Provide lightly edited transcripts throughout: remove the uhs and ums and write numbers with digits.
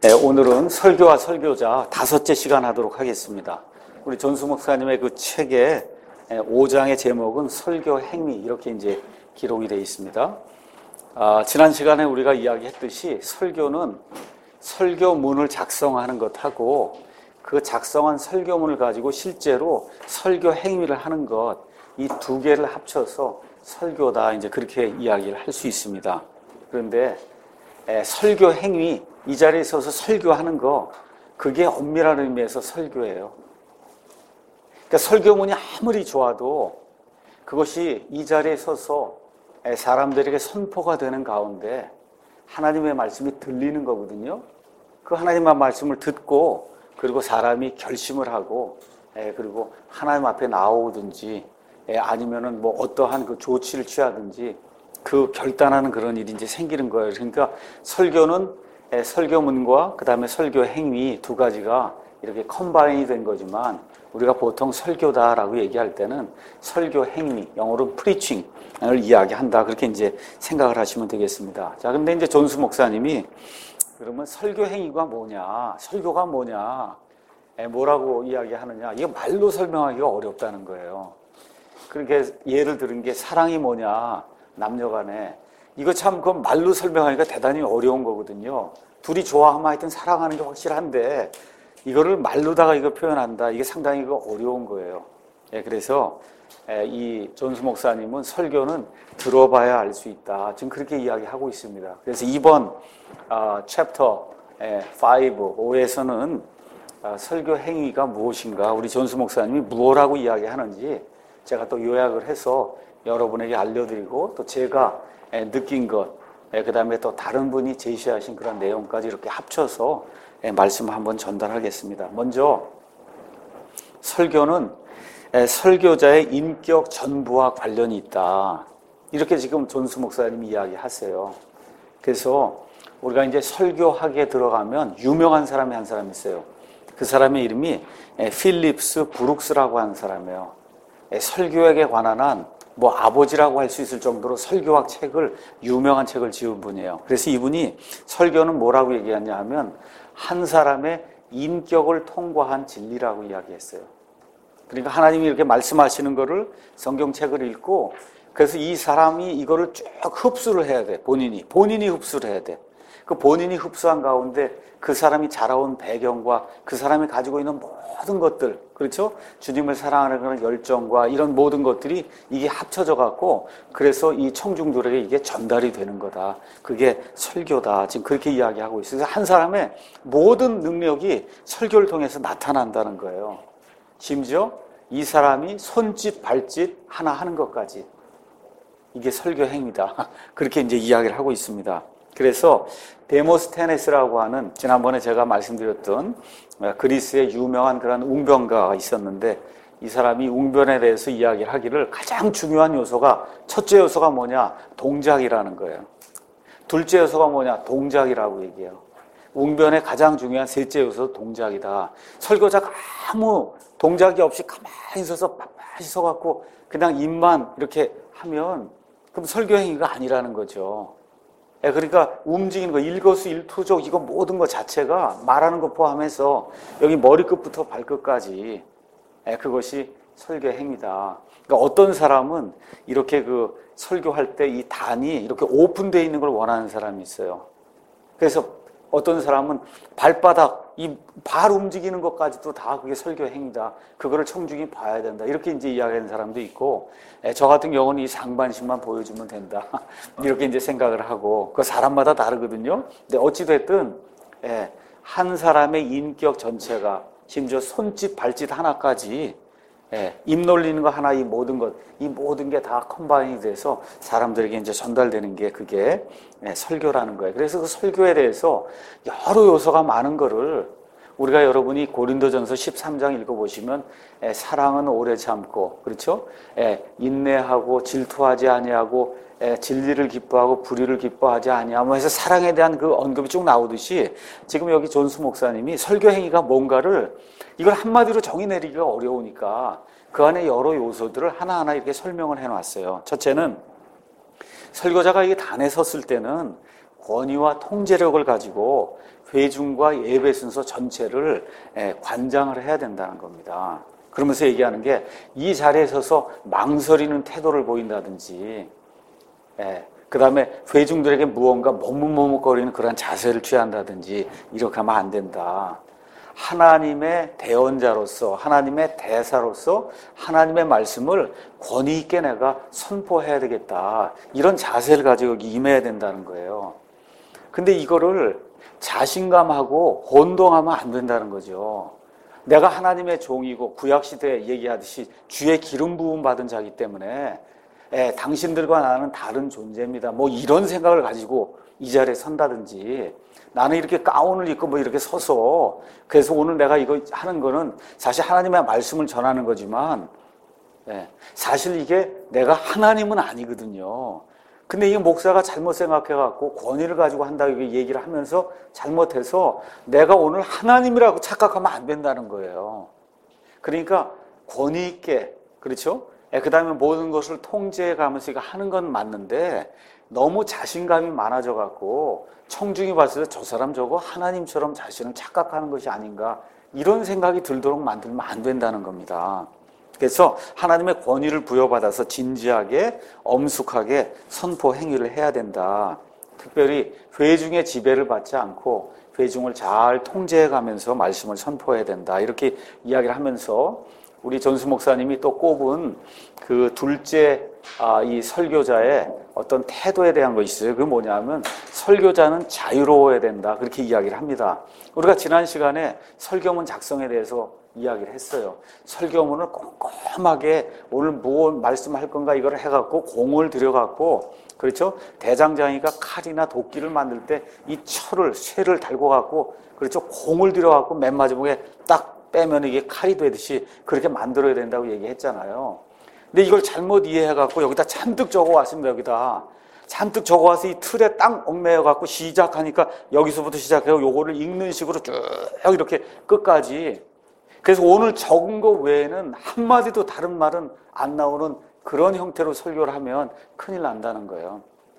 오늘은 설교와 설교자 5째 시간 하도록 하겠습니다. 우리 전수 목사님의 그 책의 5장의 제목은 설교 행위 이렇게 이제 기록이 되어 있습니다. 지난 시간에 우리가 이야기했듯이 설교는 설교문을 작성하는 것하고 그 작성한 설교문을 가지고 실제로 설교 행위를 하는 것, 이 두 개를 합쳐서 설교다 이제 그렇게 이야기를 할 수 있습니다. 그런데 설교 행위, 이 자리에 서서 설교하는 거, 그게 엄밀한 의미에서 설교예요. 그러니까 설교문이 아무리 좋아도 그것이 이 자리에 서서 사람들에게 선포가 되는 가운데 하나님의 말씀이 들리는 거거든요. 그 하나님의 말씀을 듣고 그리고 사람이 결심을 하고 그리고 하나님 앞에 나오든지 아니면은 뭐 어떠한 그 조치를 취하든지 그 결단하는 그런 일이 이제 생기는 거예요. 그러니까 설교는 설교문과 그 다음에 설교 행위 두 가지가 이렇게 컴바인이 된 거지만 우리가 보통 설교다라고 얘기할 때는 설교 행위, 영어로 preaching을 이야기한다. 그렇게 이제 생각을 하시면 되겠습니다. 자, 근데 이제 존수 목사님이 그러면 설교 행위가 뭐냐, 설교가 뭐냐, 뭐라고 이야기하느냐, 이거 말로 설명하기가 어렵다는 거예요. 그렇게 예를 들은 게 사랑이 뭐냐, 남녀간에 이거 참 그 말로 설명하기가 대단히 어려운 거거든요. 둘이 좋아하면 하여튼 사랑하는 게 확실한데 이거를 말로다가 이거 표현한다, 이게 상당히 어려운 거예요. 그래서 이 존수 목사님은 설교는 들어봐야 알 수 있다, 지금 그렇게 이야기하고 있습니다. 그래서 이번 챕터 5에서는 설교 행위가 무엇인가, 우리 존수 목사님이 무엇라고 이야기하는지 제가 또 요약을 해서 여러분에게 알려드리고 또 제가 느낀 것, 그 다음에 또 다른 분이 제시하신 그런 내용까지 이렇게 합쳐서 말씀을 한번 전달하겠습니다. 먼저 설교는 설교자의 인격 전부와 관련이 있다, 이렇게 지금 존수 목사님이 이야기하세요. 그래서 우리가 이제 설교학에 들어가면 유명한 사람이 한 사람 있어요. 그 사람의 이름이 필립스 브룩스라고 하는 사람이에요. 설교학에 관한 한 뭐 아버지라고 할 수 있을 정도로 설교학 책을, 유명한 책을 지은 분이에요. 그래서 이분이 설교는 뭐라고 얘기하냐 하면 한 사람의 인격을 통과한 진리라고 이야기했어요. 그러니까 하나님이 이렇게 말씀하시는 거를 성경책을 읽고 그래서 이 사람이 이거를 쭉 흡수를 해야 돼. 본인이 흡수를 해야 돼. 그 본인이 흡수한 가운데 그 사람이 자라온 배경과 그 사람이 가지고 있는 모든 것들, 그렇죠? 주님을 사랑하는 그런 열정과 이런 모든 것들이 이게 합쳐져 갖고 그래서 이 청중들에게 이게 전달이 되는 거다. 그게 설교다. 지금 그렇게 이야기하고 있어요. 그래서 한 사람의 모든 능력이 설교를 통해서 나타난다는 거예요. 심지어 이 사람이 손짓, 발짓 하나 하는 것까지 이게 설교 행위다. 그렇게 이제 이야기를 하고 있습니다. 그래서 데모스테네스라고 하는 지난번에 제가 말씀드렸던 그리스의 유명한 그런 웅변가가 있었는데 이 사람이 웅변에 대해서 이야기를 하기를 가장 중요한 요소가, 첫째 요소가 뭐냐, 동작이라는 거예요. 둘째 요소가 뭐냐, 동작이라고 얘기해요. 웅변의 가장 중요한 셋째 요소 동작이다. 설교자가 아무 동작이 없이 가만히 있어서 빳빳이 서갖고 그냥 입만 이렇게 하면 그럼 설교 행위가 아니라는 거죠. 그러니까 움직이는 거, 일거수일투족 이거 모든 것 자체가 말하는 것 포함해서 여기 머리끝부터 발끝까지 그것이 설교 행위다. 그러니까 어떤 사람은 이렇게 그 설교할 때 이 단이 이렇게 오픈되어 있는 걸 원하는 사람이 있어요. 그래서 어떤 사람은 발바닥, 이 발 움직이는 것까지도 다 그게 설교 행위다. 그거를 청중이 봐야 된다. 이렇게 이제 이야기하는 사람도 있고, 저 같은 경우는 이 상반신만 보여주면 된다. 이렇게 이제 생각을 하고, 그 사람마다 다르거든요. 근데 어찌됐든, 한 사람의 인격 전체가, 심지어 손짓, 발짓 하나까지, 입 놀리는 거 하나, 이 모든 것, 이 모든 게 다 컴바인이 돼서 사람들에게 이제 전달되는 게 그게 설교라는 거예요. 그래서 그 설교에 대해서 여러 요소가 많은 거를 우리가 여러분이 고린도전서 13장 읽어보시면 사랑은 오래 참고, 그렇죠? 인내하고 질투하지 아니하고 진리를 기뻐하고 불의를 기뻐하지 아니하고 해서 사랑에 대한 그 언급이 쭉 나오듯이 지금 여기 존수 목사님이 설교 행위가 뭔가를 이걸 한마디로 정의 내리기가 어려우니까 그 안에 여러 요소들을 하나하나 이렇게 설명을 해놨어요. 첫째는 설교자가 이게 단에 섰을 때는 권위와 통제력을 가지고 회중과 예배 순서 전체를 관장을 해야 된다는 겁니다. 그러면서 얘기하는 게 이 자리에 서서 망설이는 태도를 보인다든지 그 다음에 회중들에게 무언가 머뭇머뭇거리는 그런 자세를 취한다든지 이렇게 하면 안 된다. 하나님의 대언자로서 하나님의 대사로서 하나님의 말씀을 권위 있게 내가 선포해야 되겠다. 이런 자세를 가지고 여기 임해야 된다는 거예요. 근데 이거를 자신감하고 혼동하면 안 된다는 거죠. 내가 하나님의 종이고 구약시대에 얘기하듯이 주의 기름 부음 받은 자이기 때문에 당신들과 나는 다른 존재입니다. 뭐 이런 생각을 가지고 이 자리에 선다든지 나는 이렇게 가운을 입고 뭐 이렇게 서서 그래서 오늘 내가 이거 하는 거는 사실 하나님의 말씀을 전하는 거지만 사실 이게 내가 하나님은 아니거든요. 근데 이 목사가 잘못 생각해갖고 권위를 가지고 한다고 얘기를 하면서 잘못해서 내가 오늘 하나님이라고 착각하면 안 된다는 거예요. 그러니까 권위 있게, 그렇죠? 그 다음에 모든 것을 통제해 가면서 이거 하는 건 맞는데 너무 자신감이 많아져갖고 청중이 봤을 때 저 사람 저거 하나님처럼 자신을 착각하는 것이 아닌가 이런 생각이 들도록 만들면 안 된다는 겁니다. 그래서 하나님의 권위를 부여받아서 진지하게 엄숙하게 선포 행위를 해야 된다. 특별히 회중의 지배를 받지 않고 회중을 잘 통제해가면서 말씀을 선포해야 된다. 이렇게 이야기를 하면서 우리 전수 목사님이 또 꼽은 그 둘째 이 설교자의 어떤 태도에 대한 것이 있어요. 그게 뭐냐면 설교자는 자유로워야 된다. 그렇게 이야기를 합니다. 우리가 지난 시간에 설교문 작성에 대해서 이야기를 했어요. 설교문을 꼼꼼하게 오늘 뭐 말씀할 건가 이걸 해갖고 공을 들여갖고 그렇죠? 대장장이가 칼이나 도끼를 만들 때 이 쇠를 달고 갖고 그렇죠? 공을 들여갖고 맨 마지막에 딱 빼면 이게 칼이 되듯이 그렇게 만들어야 된다고 얘기했잖아요. 근데 이걸 잘못 이해해갖고 여기다 잔뜩 적어왔습니다. 여기다 잔뜩 적어와서 이 틀에 딱 얽매여갖고 시작하니까 여기서부터 시작해서 요거를 읽는 식으로 쭉 이렇게 끝까지. 그래서 오늘 적은 거 외에는 한마디도 다른 말은 안 나오는 그런 형태로 설교를 하면 큰일 난다는 거예요.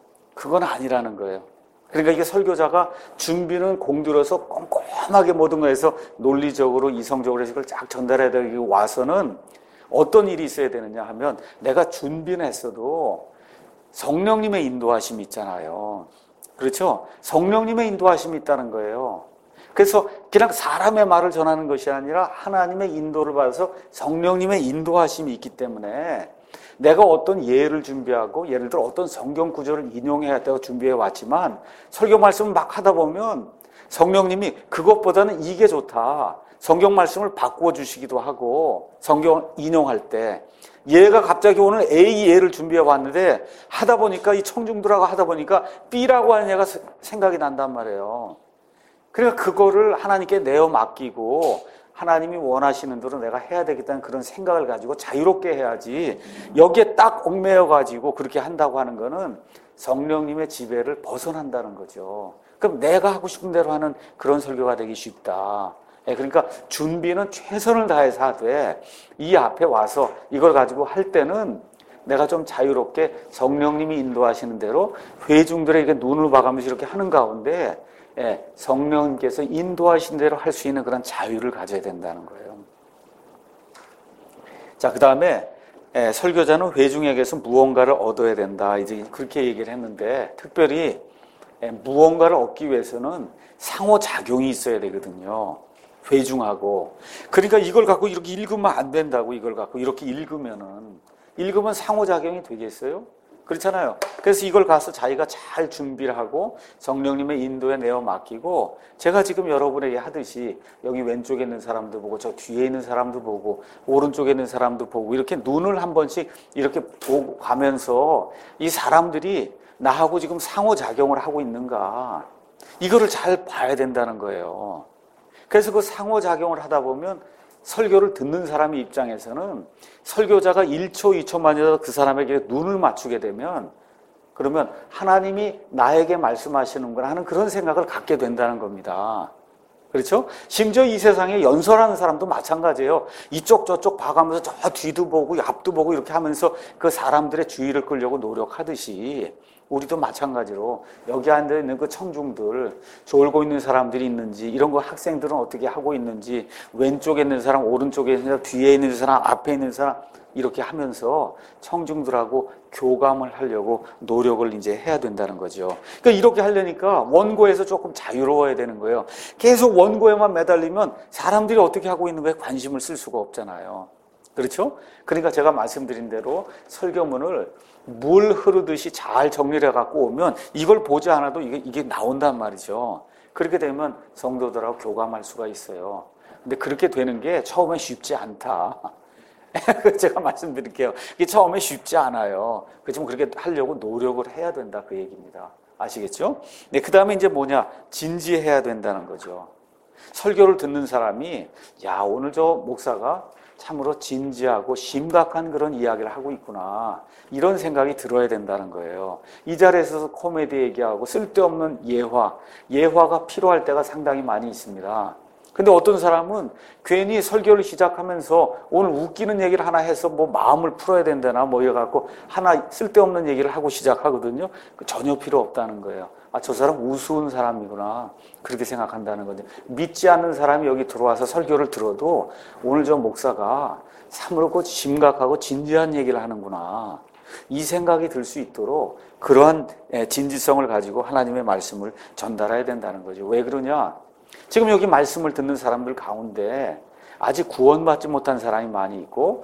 그건 아니라는 거예요. 그러니까 이게 설교자가 준비는 공들여서 꼼꼼하게 모든 거에서 논리적으로 이성적으로 해서 이걸 쫙 전달해야 되고 와서는 어떤 일이 있어야 되느냐 하면 내가 준비는 했어도 성령님의 인도하심이 있잖아요. 그렇죠? 성령님의 인도하심이 있다는 거예요. 그래서 그냥 사람의 말을 전하는 것이 아니라 하나님의 인도를 받아서 성령님의 인도하심이 있기 때문에 내가 어떤 예를 준비하고 예를 들어 어떤 성경 구절을 인용해야 되고 준비해 왔지만 설교 말씀을 막 하다 보면 성령님이 그것보다는 이게 좋다. 성경 말씀을 바꾸어 주시기도 하고 성경 인용할 때 얘가 갑자기 오늘 A 예를 준비해 왔는데 하다 보니까 이 청중들하고 하다 보니까 B라고 하는 얘가 생각이 난단 말이에요. 그러니까 그거를 하나님께 내어 맡기고 하나님이 원하시는 대로 내가 해야 되겠다는 그런 생각을 가지고 자유롭게 해야지 여기에 딱 얽매여 가지고 그렇게 한다고 하는 거는 성령님의 지배를 벗어난다는 거죠. 그럼 내가 하고 싶은 대로 하는 그런 설교가 되기 쉽다. 그러니까 준비는 최선을 다해서 하되 이 앞에 와서 이걸 가지고 할 때는 내가 좀 자유롭게 성령님이 인도하시는 대로 회중들에게 눈을 봐가면서 이렇게 하는 가운데 성령님께서 인도하신 대로 할 수 있는 그런 자유를 가져야 된다는 거예요. 자, 그 다음에 설교자는 회중에게서 무언가를 얻어야 된다. 이제 그렇게 얘기를 했는데 특별히 무언가를 얻기 위해서는 상호작용이 있어야 되거든요. 회중하고. 그러니까 이걸 갖고 이렇게 읽으면 안 된다고. 이걸 갖고 이렇게 읽으면 상호작용이 되겠어요? 그렇잖아요. 그래서 이걸 가서 자기가 잘 준비를 하고 성령님의 인도에 내어 맡기고 제가 지금 여러분에게 하듯이 여기 왼쪽에 있는 사람도 보고 저 뒤에 있는 사람도 보고 오른쪽에 있는 사람도 보고 이렇게 눈을 한 번씩 이렇게 보고 가면서 이 사람들이 나하고 지금 상호작용을 하고 있는가 이거를 잘 봐야 된다는 거예요. 그래서 그 상호작용을 하다 보면 설교를 듣는 사람의 입장에서는 설교자가 1초, 2초만이라도 그 사람에게 눈을 맞추게 되면 그러면 하나님이 나에게 말씀하시는구나 하는 그런 생각을 갖게 된다는 겁니다. 그렇죠? 심지어 이 세상에 연설하는 사람도 마찬가지예요. 이쪽 저쪽 봐가면서 저 뒤도 보고 앞도 보고 이렇게 하면서 그 사람들의 주의를 끌려고 노력하듯이 우리도 마찬가지로 여기 앉아 있는 그 청중들, 졸고 있는 사람들이 있는지, 이런 거 학생들은 어떻게 하고 있는지, 왼쪽에 있는 사람, 오른쪽에 있는 사람, 뒤에 있는 사람, 앞에 있는 사람, 이렇게 하면서 청중들하고 교감을 하려고 노력을 이제 해야 된다는 거죠. 그러니까 이렇게 하려니까 원고에서 조금 자유로워야 되는 거예요. 계속 원고에만 매달리면 사람들이 어떻게 하고 있는 거에 관심을 쓸 수가 없잖아요. 그렇죠? 그러니까 제가 말씀드린 대로 설교문을 물 흐르듯이 잘 정리를 해갖고 오면 이걸 보지 않아도 이게 나온단 말이죠. 그렇게 되면 성도들하고 교감할 수가 있어요. 근데 그렇게 되는 게 처음엔 쉽지 않다. 제가 말씀드릴게요. 이게 처음에 쉽지 않아요. 그렇지만 그렇게 하려고 노력을 해야 된다, 그 얘기입니다. 아시겠죠? 네, 그 다음에 이제 뭐냐? 진지해야 된다는 거죠. 설교를 듣는 사람이, 야, 오늘 저 목사가 참으로 진지하고 심각한 그런 이야기를 하고 있구나, 이런 생각이 들어야 된다는 거예요. 이 자리에서 코미디 얘기하고 쓸데없는 예화가 필요할 때가 상당히 많이 있습니다. 근데 어떤 사람은 괜히 설교를 시작하면서 오늘 웃기는 얘기를 하나 해서 뭐 마음을 풀어야 된다나 뭐 이래갖고 하나 쓸데없는 얘기를 하고 시작하거든요. 전혀 필요 없다는 거예요. 아, 저 사람 우스운 사람이구나, 그렇게 생각한다는 거죠. 믿지 않는 사람이 여기 들어와서 설교를 들어도 오늘 저 목사가 참으로 심각하고 진지한 얘기를 하는구나, 이 생각이 들 수 있도록 그러한 진지성을 가지고 하나님의 말씀을 전달해야 된다는 거죠. 왜 그러냐? 지금 여기 말씀을 듣는 사람들 가운데 아직 구원받지 못한 사람이 많이 있고,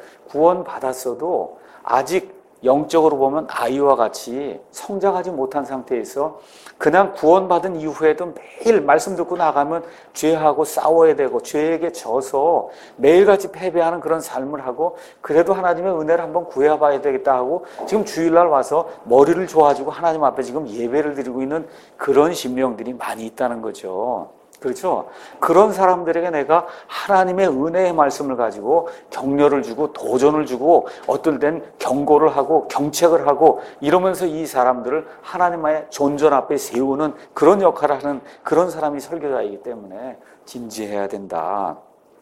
구원받았어도 아직 영적으로 보면 아이와 같이 성장하지 못한 상태에서 그냥 구원받은 이후에도 매일 말씀 듣고 나가면 죄하고 싸워야 되고 죄에게 져서 매일같이 패배하는 그런 삶을 하고, 그래도 하나님의 은혜를 한번 구해봐야 되겠다 하고 지금 주일날 와서 머리를 좋아지고 하나님 앞에 지금 예배를 드리고 있는 그런 심령들이 많이 있다는 거죠. 그렇죠? 그런 사람들에게 내가 하나님의 은혜의 말씀을 가지고 격려를 주고 도전을 주고 어떨 땐 경고를 하고 경책을 하고 이러면서 이 사람들을 하나님의 존전 앞에 세우는 그런 역할을 하는 그런 사람이 설교자이기 때문에 진지해야 된다.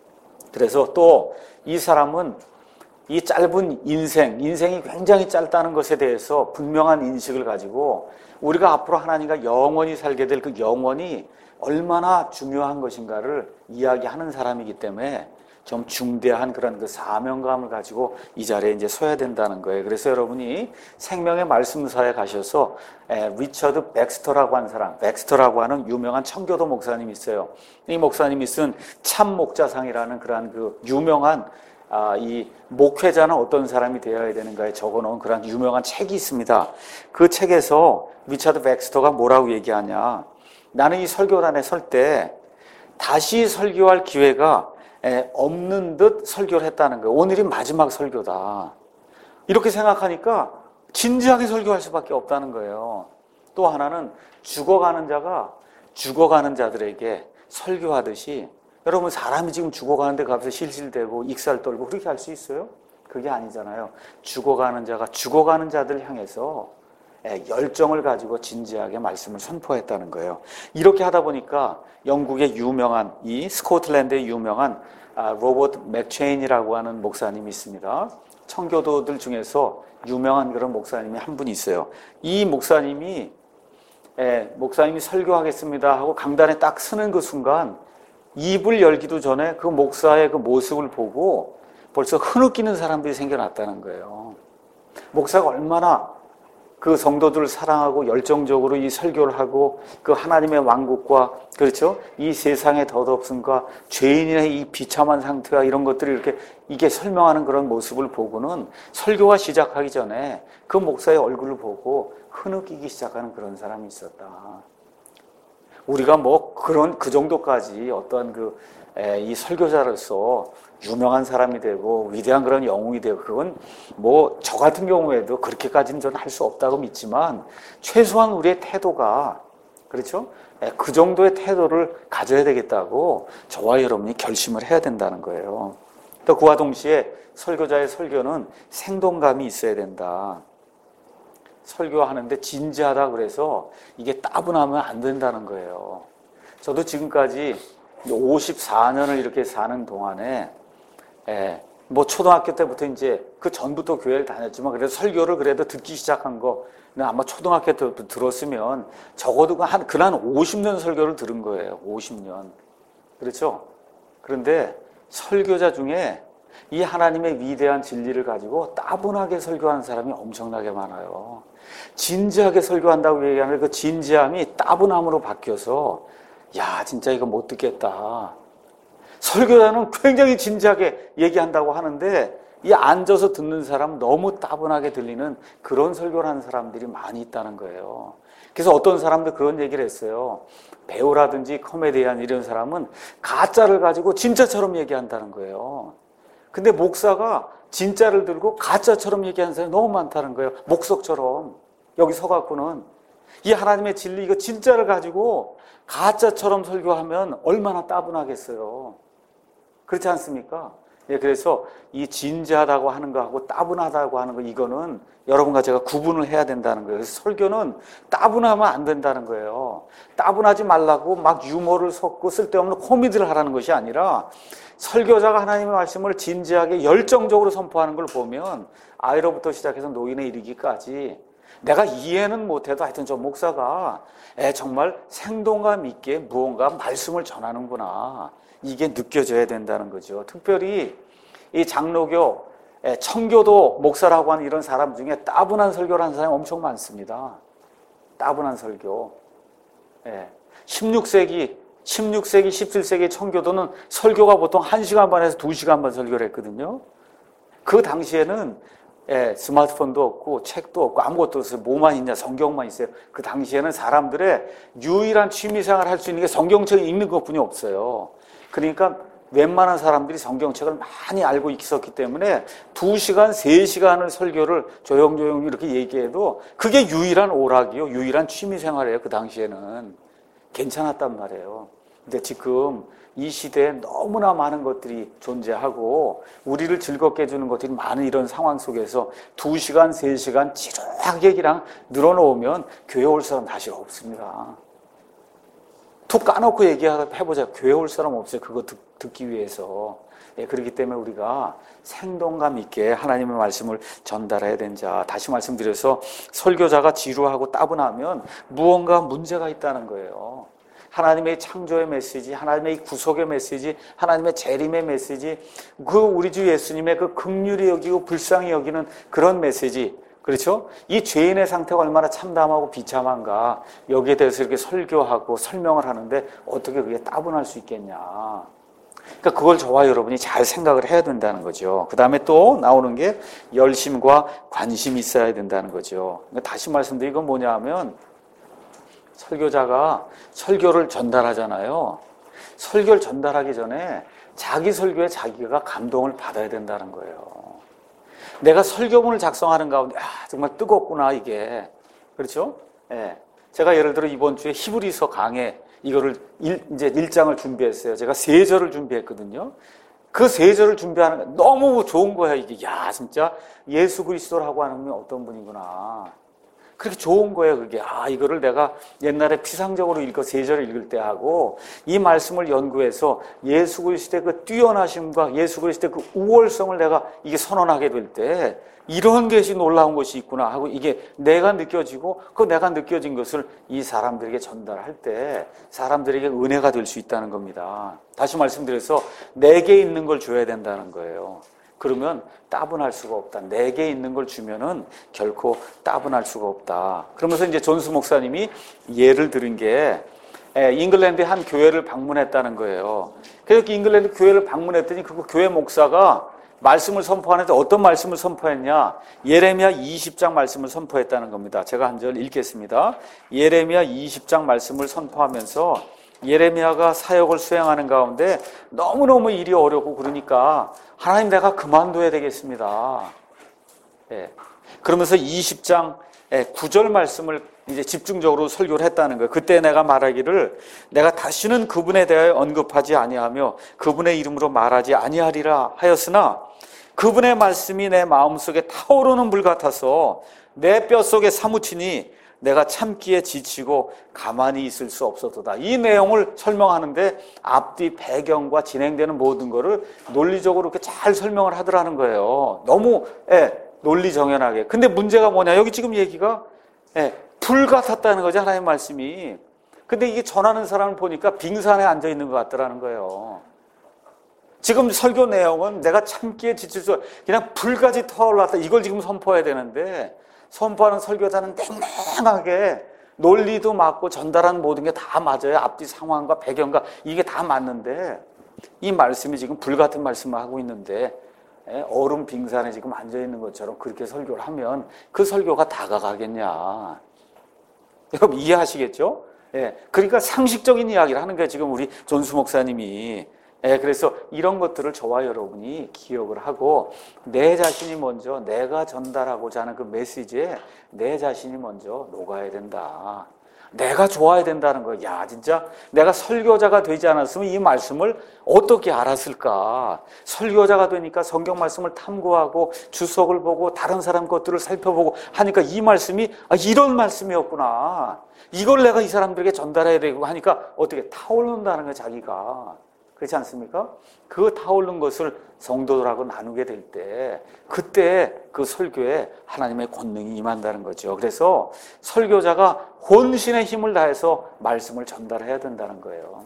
그래서 또 이 사람은 이 짧은 인생이 굉장히 짧다는 것에 대해서 분명한 인식을 가지고 우리가 앞으로 하나님과 영원히 살게 될 그 영원이 얼마나 중요한 것인가를 이야기하는 사람이기 때문에 좀 중대한 그런 그 사명감을 가지고 이 자리에 이제 서야 된다는 거예요. 그래서 여러분이 생명의 말씀사에 가셔서 리처드 백스터라고 하는 사람, 백스터라고 하는 유명한 청교도 목사님이 있어요. 이 목사님이 쓴 참 목자상이라는 그러한 그 유명한 이 목회자는 어떤 사람이 되어야 되는가에 적어놓은 그런 유명한 책이 있습니다. 그 책에서 리처드 백스터가 뭐라고 얘기하냐? 나는 이 설교단에 설 때 다시 설교할 기회가 없는 듯 설교를 했다는 거예요. 오늘이 마지막 설교다, 이렇게 생각하니까 진지하게 설교할 수밖에 없다는 거예요. 또 하나는 죽어가는 자가 죽어가는 자들에게 설교하듯이, 여러분 사람이 지금 죽어가는데 가서 실실대고 익살 떨고 그렇게 할 수 있어요? 그게 아니잖아요. 죽어가는 자가 죽어가는 자들 향해서 열정을 가지고 진지하게 말씀을 선포했다는 거예요. 이렇게 하다 보니까 영국의 유명한, 이 스코틀랜드의 유명한 로버트 맥체인이라고 하는 목사님이 있습니다. 청교도들 중에서 유명한 그런 목사님이 한 분이 있어요. 이 목사님이 설교하겠습니다 하고 강단에 딱 서는 그 순간 입을 열기도 전에 그 목사의 그 모습을 보고 벌써 흐느끼는 사람들이 생겨났다는 거예요. 목사가 얼마나 그 성도들을 사랑하고 열정적으로 이 설교를 하고 그 하나님의 왕국과, 그렇죠, 이 세상의 덧없음과 죄인의 이 비참한 상태와 이런 것들을 이렇게 이게 설명하는 그런 모습을 보고는 설교가 시작하기 전에 그 목사의 얼굴을 보고 흐느끼기 시작하는 그런 사람이 있었다. 우리가 뭐 그 정도까지 어떤 이 설교자로서 유명한 사람이 되고 위대한 그런 영웅이 되고, 그건 뭐 저 같은 경우에도 그렇게까지는 저는 할 수 없다고 믿지만 최소한 우리의 태도가, 그렇죠, 그 정도의 태도를 가져야 되겠다고 저와 여러분이 결심을 해야 된다는 거예요. 또 그와 동시에 설교자의 설교는 생동감이 있어야 된다. 설교하는데 진지하다 그래서 이게 따분하면 안 된다는 거예요. 저도 지금까지 54년을 이렇게 사는 동안에 뭐 초등학교 때부터 이제 그 전부터 교회를 다녔지만 그래도 설교를 그래도 듣기 시작한 거 근데 아마 초등학교 때 들었으면 적어도 한 50년 설교를 들은 거예요. 50년. 그렇죠? 그런데 설교자 중에 이 하나님의 위대한 진리를 가지고 따분하게 설교하는 사람이 엄청나게 많아요. 진지하게 설교한다고 얘기하는 그 진지함이 따분함으로 바뀌어서 야, 진짜 이거 못 듣겠다. 설교자는 굉장히 진지하게 얘기한다고 하는데 이 앉아서 듣는 사람 너무 따분하게 들리는 그런 설교를 하는 사람들이 많이 있다는 거예요. 그래서 어떤 사람들 그런 얘기를 했어요. 배우라든지 코미디언 이런 사람은 가짜를 가지고 진짜처럼 얘기한다는 거예요. 근데 목사가 진짜를 들고 가짜처럼 얘기하는 사람이 너무 많다는 거예요. 목석처럼. 여기 서갖고는 이 하나님의 진리 이거 진짜를 가지고 가짜처럼 설교하면 얼마나 따분하겠어요. 그렇지 않습니까? 예, 그래서 이 진지하다고 하는 거하고 따분하다고 하는 거 이거는 여러분과 제가 구분을 해야 된다는 거예요. 그래서 설교는 따분하면 안 된다는 거예요. 따분하지 말라고 막 유머를 섞고 쓸데없는 코미디를 하라는 것이 아니라 설교자가 하나님의 말씀을 진지하게 열정적으로 선포하는 걸 보면 아이로부터 시작해서 노인에 이르기까지 내가 이해는 못해도 하여튼 저 목사가 정말 생동감 있게 무언가 말씀을 전하는구나. 이게 느껴져야 된다는 거죠. 특별히 이 장로교, 청교도 목사라고 하는 이런 사람 중에 따분한 설교를 하는 사람이 엄청 많습니다. 따분한 설교. 16세기, 17세기 청교도는 설교가 보통 1시간 반에서 2시간 반 설교를 했거든요. 그 당시에는 스마트폰도 없고 책도 없고 아무것도 없어요. 뭐만 있냐? 성경만 있어요. 그 당시에는 사람들의 유일한 취미생활 할 수 있는 게 성경책 읽는 것뿐이 없어요. 그러니까 웬만한 사람들이 성경책을 많이 알고 있었기 때문에 2시간, 3시간을 설교를 조용조용 이렇게 얘기해도 그게 유일한 오락이요. 유일한 취미생활이에요. 그 당시에는. 괜찮았단 말이에요. 근데 지금 이 시대에 너무나 많은 것들이 존재하고 우리를 즐겁게 해주는 것들이 많은 이런 상황 속에서 2시간, 3시간 지루하게 그냥 늘어놓으면 교회 올 사람 다시 없습니다. 툭 까놓고 얘기해보자. 교회 올 사람 없어요. 그거 듣기 위해서. 그렇기 때문에 우리가 생동감 있게 하나님의 말씀을 전달해야 된다. 다시 말씀드려서 설교자가 지루하고 따분하면 무언가 문제가 있다는 거예요. 하나님의 창조의 메시지, 하나님의 구속의 메시지, 하나님의 재림의 메시지, 그 우리 주 예수님의 그 긍휼히 여기고 불쌍히 여기는 그런 메시지, 그렇죠? 이 죄인의 상태가 얼마나 참담하고 비참한가 여기에 대해서 이렇게 설교하고 설명을 하는데 어떻게 그게 따분할 수 있겠냐. 그러니까 그걸 저와 여러분이 잘 생각을 해야 된다는 거죠. 그 다음에 또 나오는 게 열심과 관심이 있어야 된다는 거죠. 그러니까 다시 말씀드리면 이건 뭐냐 하면 설교자가 설교를 전달하잖아요. 설교를 전달하기 전에 자기 설교에 자기가 감동을 받아야 된다는 거예요. 내가 설교문을 작성하는 가운데 정말 뜨겁구나 이게. 그렇죠? 제가 예를 들어 이번 주에 히브리서 강해 이거를 이제 1장을 준비했어요. 제가 3절을 준비했거든요. 그 3절을 준비하는 게 너무 좋은 거야 이게. 야, 진짜 예수 그리스도라고 하는 분이 어떤 분이구나. 그렇게 좋은 거예요, 그게. 이거를 내가 옛날에 피상적으로 3절을 읽을 때 하고, 이 말씀을 연구해서 예수 그리스도의 그 뛰어나심과 예수 그리스도의 그 우월성을 내가 이게 선언하게 될 때, 이런 것이 놀라운 것이 있구나 하고, 이게 내가 느껴지고, 그 내가 느껴진 것을 이 사람들에게 전달할 때, 사람들에게 은혜가 될 수 있다는 겁니다. 다시 말씀드려서, 내게 있는 걸 줘야 된다는 거예요. 그러면 따분할 수가 없다. 내게 있는 걸 주면은 결코 따분할 수가 없다. 그러면서 이제 존스 목사님이 예를 들은 게 잉글랜드의 한 교회를 방문했다는 거예요. 그래서 잉글랜드 교회를 방문했더니 그 교회 목사가 말씀을 선포하는데 어떤 말씀을 선포했냐? 예레미야 20장 말씀을 선포했다는 겁니다. 제가 한 절 읽겠습니다. 예레미야 20장 말씀을 선포하면서 예레미야가 사역을 수행하는 가운데 너무너무 일이 어렵고 그러니까 하나님 내가 그만둬야 되겠습니다. 그러면서 20장 9절 말씀을 이제 집중적으로 설교를 했다는 거예요. 그때 내가 말하기를 내가 다시는 그분에 대하여 언급하지 아니하며 그분의 이름으로 말하지 아니하리라 하였으나 그분의 말씀이 내 마음속에 타오르는 불 같아서 내 뼛속에 사무치니 내가 참기에 지치고 가만히 있을 수 없었도다. 이 내용을 설명하는데 앞뒤 배경과 진행되는 모든 거를 논리적으로 이렇게 잘 설명을 하더라는 거예요. 너무 논리정연하게. 근데 문제가 뭐냐? 여기 지금 얘기가 예, 불 같았다는 거죠, 하나님의 말씀이. 근데 이게 전하는 사람을 보니까 빙산에 앉아 있는 것 같더라는 거예요. 지금 설교 내용은 내가 참기에 지칠 수 그냥 불까지 타올랐다. 이걸 지금 선포해야 되는데 선포하는 설교자는 냉랭하게 논리도 맞고 전달하는 모든 게 다 맞아요. 앞뒤 상황과 배경과 이게 다 맞는데 이 말씀이 지금 불 같은 말씀을 하고 있는데 얼음 빙산에 지금 앉아 있는 것처럼 그렇게 설교를 하면 그 설교가 다가가겠냐. 여러분 이해하시겠죠? 예, 그러니까 상식적인 이야기를 하는 거예요. 지금 우리 존수 목사님이. 예, 그래서 이런 것들을 저와 여러분이 기억을 하고 내 자신이 먼저 내가 전달하고자 하는 그 메시지에 내 자신이 먼저 녹아야 된다. 내가 좋아야 된다는 거예요. 야, 진짜 내가 설교자가 되지 않았으면 이 말씀을 어떻게 알았을까? 설교자가 되니까 성경 말씀을 탐구하고 주석을 보고 다른 사람 것들을 살펴보고 하니까 이 말씀이 이런 말씀이었구나. 이걸 내가 이 사람들에게 전달해야 되고 하니까 어떻게 타오른다는 거예요, 자기가. 그렇지 않습니까? 그 타오른 것을 성도들하고 나누게 될 때 그때 그 설교에 하나님의 권능이 임한다는 거죠. 그래서 설교자가 혼신의 힘을 다해서 말씀을 전달해야 된다는 거예요.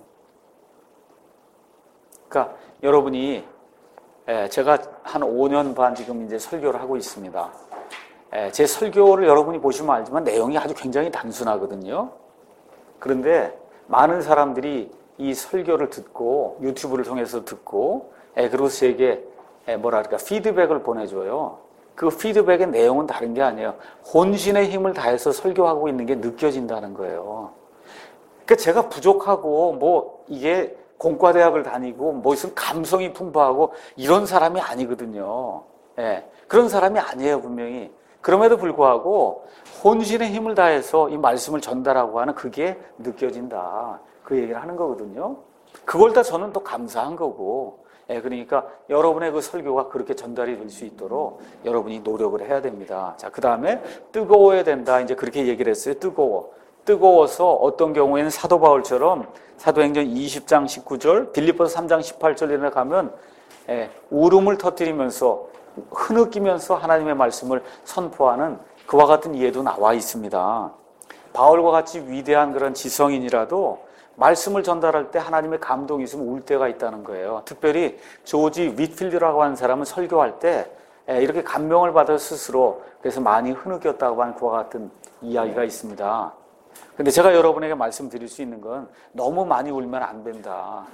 그러니까 여러분이 제가 한 5년 반 지금 이제 설교를 하고 있습니다. 제 설교를 여러분이 보시면 알지만 내용이 아주 굉장히 단순하거든요. 그런데 많은 사람들이 이 설교를 듣고 유튜브를 통해서 듣고 그리고 제게 피드백을 보내줘요. 그 피드백의 내용은 다른 게 아니에요. 혼신의 힘을 다해서 설교하고 있는 게 느껴진다는 거예요. 그러니까 제가 부족하고 이게 공과대학을 다니고 무슨 감성이 풍부하고 이런 사람이 아니거든요. 그런 사람이 아니에요, 분명히. 그럼에도 불구하고 혼신의 힘을 다해서 이 말씀을 전달하고 하는 그게 느껴진다. 그 얘기를 하는 거거든요. 그걸 다 저는 또 감사한 거고, 그러니까 여러분의 그 설교가 그렇게 전달이 될 수 있도록 여러분이 노력을 해야 됩니다. 자, 그 다음에 뜨거워야 된다. 이제 그렇게 얘기를 했어요. 뜨거워서 어떤 경우에는 사도 바울처럼 사도행전 20장 19절, 빌립보서 3장 18절에 가면 울음을 터뜨리면서 흐느끼면서 하나님의 말씀을 선포하는 그와 같은 예도 나와 있습니다. 바울과 같이 위대한 그런 지성인이라도 말씀을 전달할 때 하나님의 감동이 있으면 울 때가 있다는 거예요. 특별히 조지 윗필드라고 하는 사람은 설교할 때 이렇게 감명을 받아 스스로 그래서 많이 흐느꼈다고 하는 그와 같은 이야기가 있습니다. 근데 제가 여러분에게 말씀드릴 수 있는 건 너무 많이 울면 안 된다.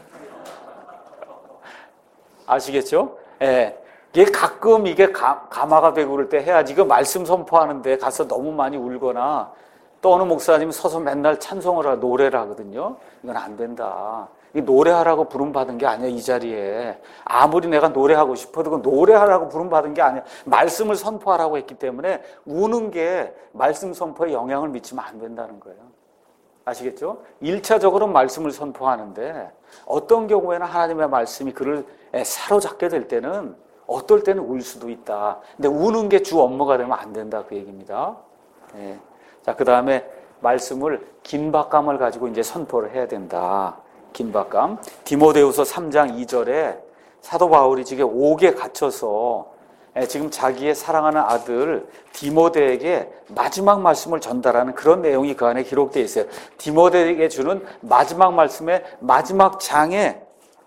아시겠죠? 이게 가끔 가마가 되고 그럴 때 해야지. 이거 말씀 선포하는데 가서 너무 많이 울거나 또 어느 목사님이 서서 맨날 찬송을 하고 노래를 하거든요. 이건 안 된다. 이 노래하라고 부름받은 게 아니야, 이 자리에. 아무리 내가 노래하고 싶어도 그 노래하라고 부름받은 게 아니야. 말씀을 선포하라고 했기 때문에 우는 게 말씀 선포에 영향을 미치면 안 된다는 거예요. 아시겠죠? 1차적으로 말씀을 선포하는데 어떤 경우에는 하나님의 말씀이 그를 사로잡게 될 때는 어떨 때는 울 수도 있다. 근데 우는 게 주 업무가 되면 안 된다, 그 얘기입니다. 자, 그 다음에 말씀을 긴박감을 가지고 이제 선포를 해야 된다. 긴박감. 디모데후서 3장 2절에 사도 바울이 지금 옥에 갇혀서 지금 자기의 사랑하는 아들 디모데에게 마지막 말씀을 전달하는 그런 내용이 그 안에 기록되어 있어요. 디모데에게 주는 마지막 말씀의 마지막 장에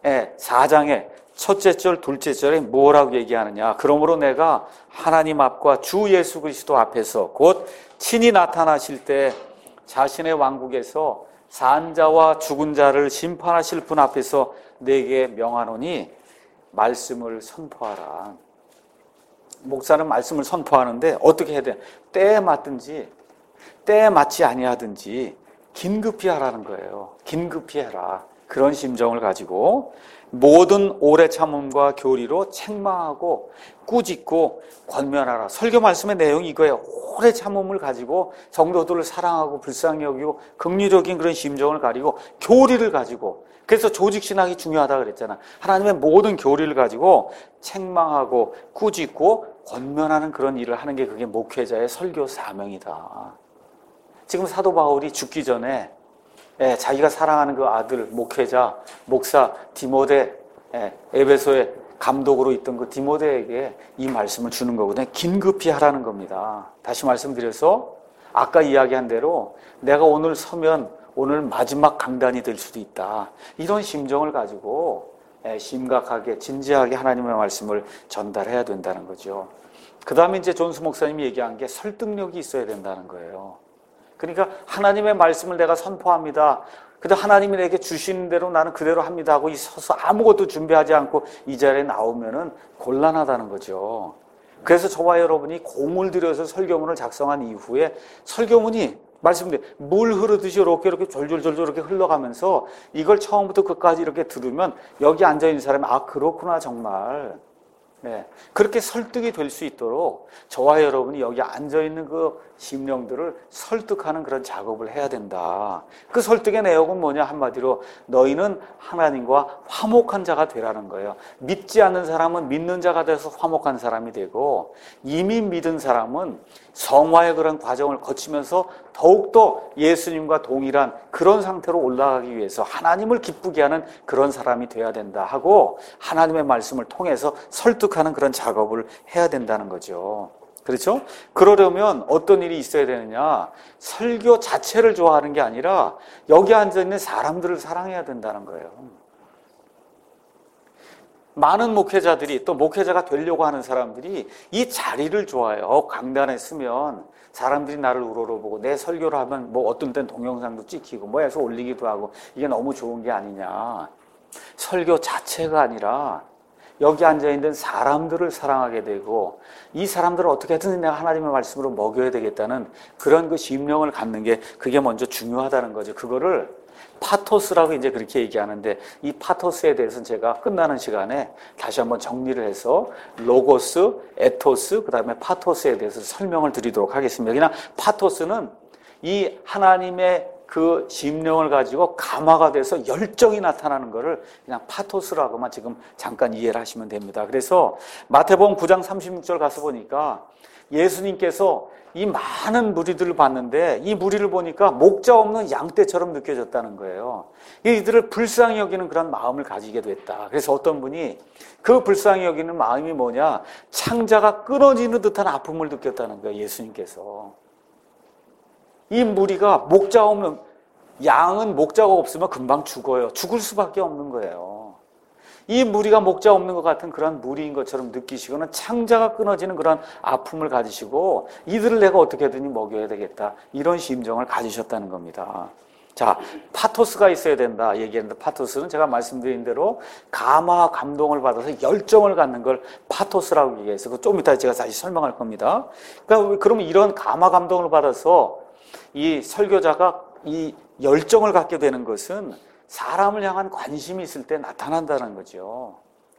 4장에 첫째 절, 둘째 절에 뭐라고 얘기하느냐. 그러므로 내가 하나님 앞과 주 예수 그리스도 앞에서 곧 친히 나타나실 때 자신의 왕국에서 산 자와 죽은 자를 심판하실 분 앞에서 내게 명하노니 말씀을 선포하라. 목사는 말씀을 선포하는데 어떻게 해야 돼? 때에 맞든지 때에 맞지 아니하든지 긴급히 하라는 거예요. 긴급히 해라. 그런 심정을 가지고 모든 오래 참음과 교리로 책망하고 꾸짖고 권면하라. 설교 말씀의 내용이 이거예요. 오래 참음을 가지고 성도들을 사랑하고 불쌍히 여기고 긍휼적인 그런 심정을 가지고 교리를 가지고, 그래서 조직신학이 중요하다 그랬잖아. 하나님의 모든 교리를 가지고 책망하고 꾸짖고 권면하는 그런 일을 하는 게 그게 목회자의 설교 사명이다. 지금 사도 바울이 죽기 전에 자기가 사랑하는 그 아들, 목회자, 목사 디모데, 에베소의 감독으로 있던 그 디모데에게 이 말씀을 주는 거거든요. 긴급히 하라는 겁니다. 다시 말씀드려서 아까 이야기한 대로 내가 오늘 서면 오늘 마지막 강단이 될 수도 있다. 이런 심정을 가지고 심각하게 진지하게 하나님의 말씀을 전달해야 된다는 거죠. 그 다음에 이제 존스 목사님이 얘기한 게 설득력이 있어야 된다는 거예요. 그러니까 하나님의 말씀을 내가 선포합니다. 근데 하나님이 내게 주시는 대로 나는 그대로 합니다 하고 서서 아무것도 준비하지 않고 이 자리에 나오면은 곤란하다는 거죠. 그래서 저와 여러분이 공을 들여서 설교문을 작성한 이후에 설교문이 말씀드린 물 흐르듯이 이렇게 졸졸졸 이렇게 흘러가면서 이걸 처음부터 끝까지 이렇게 들으면 여기 앉아있는 사람이 아 그렇구나 정말 그렇게 설득이 될 수 있도록 저와 여러분이 여기 앉아있는 그 심령들을 설득하는 그런 작업을 해야 된다. 그 설득의 내용은 뭐냐 한마디로 너희는 하나님과 화목한 자가 되라는 거예요. 믿지 않는 사람은 믿는 자가 돼서 화목한 사람이 되고 이미 믿은 사람은 성화의 그런 과정을 거치면서 더욱더 예수님과 동일한 그런 상태로 올라가기 위해서 하나님을 기쁘게 하는 그런 사람이 돼야 된다 하고 하나님의 말씀을 통해서 설득하는 그런 작업을 해야 된다는 거죠. 그렇죠? 그러려면 어떤 일이 있어야 되느냐? 설교 자체를 좋아하는 게 아니라 여기 앉아있는 사람들을 사랑해야 된다는 거예요. 많은 목회자들이 또 목회자가 되려고 하는 사람들이 이 자리를 좋아해요. 강단에 서면 사람들이 나를 우러러보고 내 설교를 하면 뭐 어떤 땐 동영상도 찍히고 뭐 해서 올리기도 하고 이게 너무 좋은 게 아니냐. 설교 자체가 아니라 여기 앉아있는 사람들을 사랑하게 되고 이 사람들을 어떻게든 내가 하나님의 말씀으로 먹여야 되겠다는 그런 그 심령을 갖는 게 그게 먼저 중요하다는 거죠. 그거를 파토스라고 이제 그렇게 얘기하는데 이 파토스에 대해서는 제가 끝나는 시간에 다시 한번 정리를 해서 로고스, 에토스, 그 다음에 파토스에 대해서 설명을 드리도록 하겠습니다. 그냥 파토스는 이 하나님의 그 심령을 가지고 감화가 돼서 열정이 나타나는 것을 그냥 파토스라고만 지금 잠깐 이해를 하시면 됩니다. 그래서 마태복음 9장 36절 가서 보니까 예수님께서 이 많은 무리들을 봤는데 이 무리를 보니까 목자 없는 양떼처럼 느껴졌다는 거예요. 이들을 불쌍히 여기는 그런 마음을 가지게 됐다. 그래서 어떤 분이 그 불쌍히 여기는 마음이 뭐냐? 창자가 끊어지는 듯한 아픔을 느꼈다는 거예요. 예수님께서. 이 무리가 목자 없는 양은 목자가 없으면 금방 죽어요. 죽을 수밖에 없는 거예요. 이 무리가 목자 없는 것 같은 그런 무리인 것처럼 느끼시고는 창자가 끊어지는 그런 아픔을 가지시고 이들을 내가 어떻게든 먹여야 되겠다. 이런 심정을 가지셨다는 겁니다. 자, 파토스가 있어야 된다 얘기했는데 파토스는 제가 말씀드린 대로 감화, 감동을 받아서 열정을 갖는 걸 파토스라고 얘기해서 좀 이따 제가 다시 설명할 겁니다. 그러니까 그러면 이런 감화, 감동을 받아서 이 설교자가 이 열정을 갖게 되는 것은 사람을 향한 관심이 있을 때 나타난다는 거죠.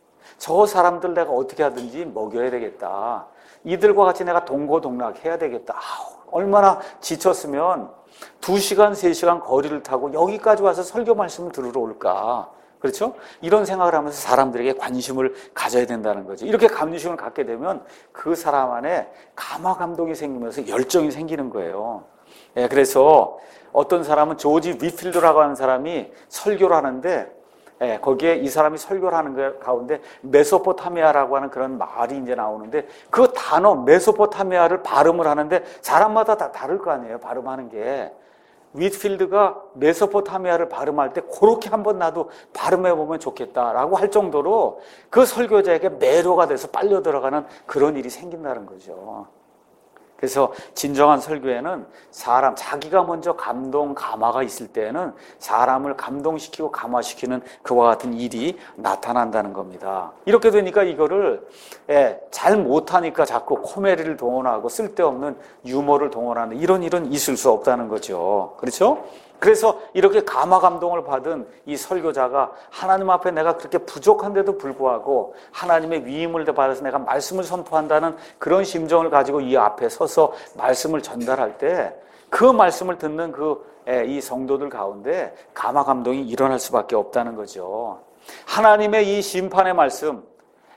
저 사람들 내가 어떻게 하든지 먹여야 되겠다. 이들과 같이 내가 동고동락해야 되겠다. 얼마나 지쳤으면 2시간, 3시간 거리를 타고 여기까지 와서 설교 말씀을 들으러 올까. 그렇죠? 이런 생각을 하면서 사람들에게 관심을 가져야 된다는 거죠. 이렇게 관심을 갖게 되면 그 사람 안에 감화, 감동이 생기면서 열정이 생기는 거예요. 그래서 어떤 사람은 조지 위필드라고 하는 사람이 설교를 하는데 거기에 이 사람이 설교를 하는 것 가운데 메소포타미아라고 하는 그런 말이 이제 나오는데 그 단어 메소포타미아를 발음을 하는데 사람마다 다 다를 거 아니에요. 발음하는 게. 위필드가 메소포타미아를 발음할 때 그렇게 한번 나도 발음해보면 좋겠다라고 할 정도로 그 설교자에게 매료가 돼서 빨려 들어가는 그런 일이 생긴다는 거죠. 그래서 진정한 설교에는 사람, 자기가 먼저 감동, 감화가 있을 때에는 사람을 감동시키고 감화시키는 그와 같은 일이 나타난다는 겁니다. 이렇게 되니까 이거를 잘 못하니까 자꾸 코미디를 동원하고 쓸데없는 유머를 동원하는 이런 일은 있을 수 없다는 거죠. 그렇죠? 그래서 이렇게 감화 감동을 받은 이 설교자가 하나님 앞에 내가 그렇게 부족한데도 불구하고 하나님의 위임을 받아서 내가 말씀을 선포한다는 그런 심정을 가지고 이 앞에 서서 말씀을 전달할 때 그 말씀을 듣는 이 성도들 가운데 감화 감동이 일어날 수밖에 없다는 거죠. 하나님의 이 심판의 말씀,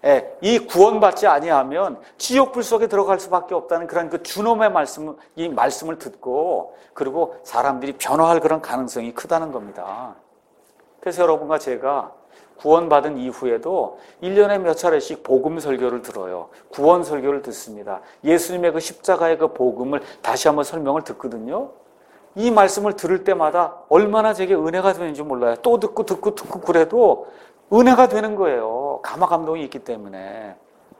이 구원받지 아니하면 지옥불 속에 들어갈 수밖에 없다는 그런 그 주놈의 이 말씀을 듣고 그리고 사람들이 변화할 그런 가능성이 크다는 겁니다. 그래서 여러분과 제가 구원받은 이후에도 1년에 몇 차례씩 복음 설교를 들어요. 구원 설교를 듣습니다. 예수님의 그 십자가의 그 복음을 다시 한번 설명을 듣거든요. 이 말씀을 들을 때마다 얼마나 제게 은혜가 되는지 몰라요. 또 듣고 그래도 은혜가 되는 거예요. 감화 감동이 있기 때문에.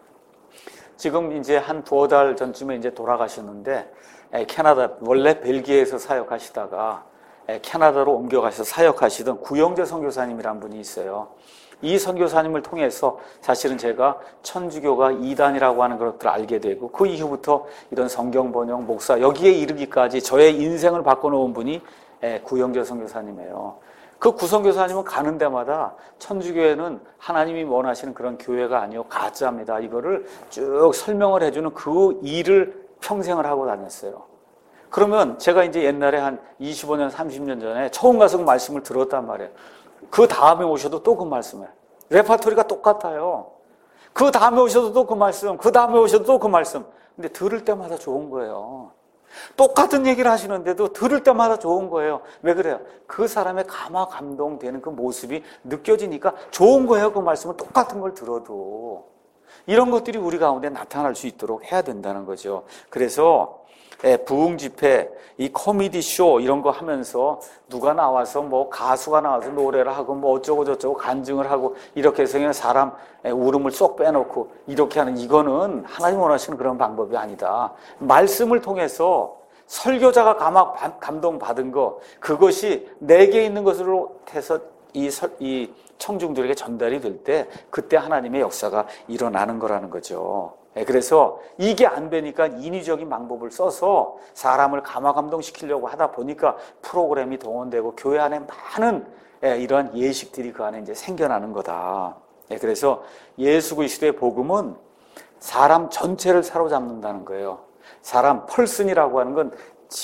지금 이제 한 두어 달 전쯤에 이제 돌아가셨는데, 캐나다, 원래 벨기에에서 사역하시다가 캐나다로 옮겨가셔서 사역하시던 구영재 선교사님이란 분이 있어요. 이 선교사님을 통해서 사실은 제가 천주교가 이단이라고 하는 것들을 알게 되고, 그 이후부터 이런 성경 번역, 목사, 여기에 이르기까지 저의 인생을 바꿔놓은 분이 구영재 선교사님이에요. 그 구선교사님은 가는 데마다 천주교회는 하나님이 원하시는 그런 교회가 아니요 가짜입니다. 이거를 쭉 설명을 해주는 그 일을 평생을 하고 다녔어요. 그러면 제가 이제 옛날에 한 25년, 30년 전에 처음 가서 그 말씀을 들었단 말이에요. 그 다음에 오셔도 또 그 말씀을. 레파토리가 똑같아요. 그 다음에 오셔도 또 그 말씀, 그 다음에 오셔도 또 그 말씀. 근데 들을 때마다 좋은 거예요. 똑같은 얘기를 하시는데도 들을 때마다 좋은 거예요. 왜 그래요? 그 사람의 감화 감동되는 그 모습이 느껴지니까 좋은 거예요. 그 말씀을 똑같은 걸 들어도. 이런 것들이 우리 가운데 나타날 수 있도록 해야 된다는 거죠. 그래서 부흥 집회, 이 코미디 쇼 이런 거 하면서 누가 나와서 뭐 가수가 나와서 노래를 하고 뭐 어쩌고 저쩌고 간증을 하고 이렇게 해서 그냥 사람 울음을 쏙 빼놓고 이렇게 하는, 이거는 하나님 원하시는 그런 방법이 아니다. 말씀을 통해서 설교자가 감동 받은 거, 그것이 내게 있는 것으로 해서 이 청중들에게 전달이 될 때 그때 하나님의 역사가 일어나는 거라는 거죠. 그래서 이게 안 되니까 인위적인 방법을 써서 사람을 감화 감동시키려고 하다 보니까 프로그램이 동원되고 교회 안에 많은 이러한 예식들이 그 안에 이제 생겨나는 거다. 그래서 예수 그리스도의 복음은 사람 전체를 사로잡는다는 거예요. 사람 펄슨이라고 하는 건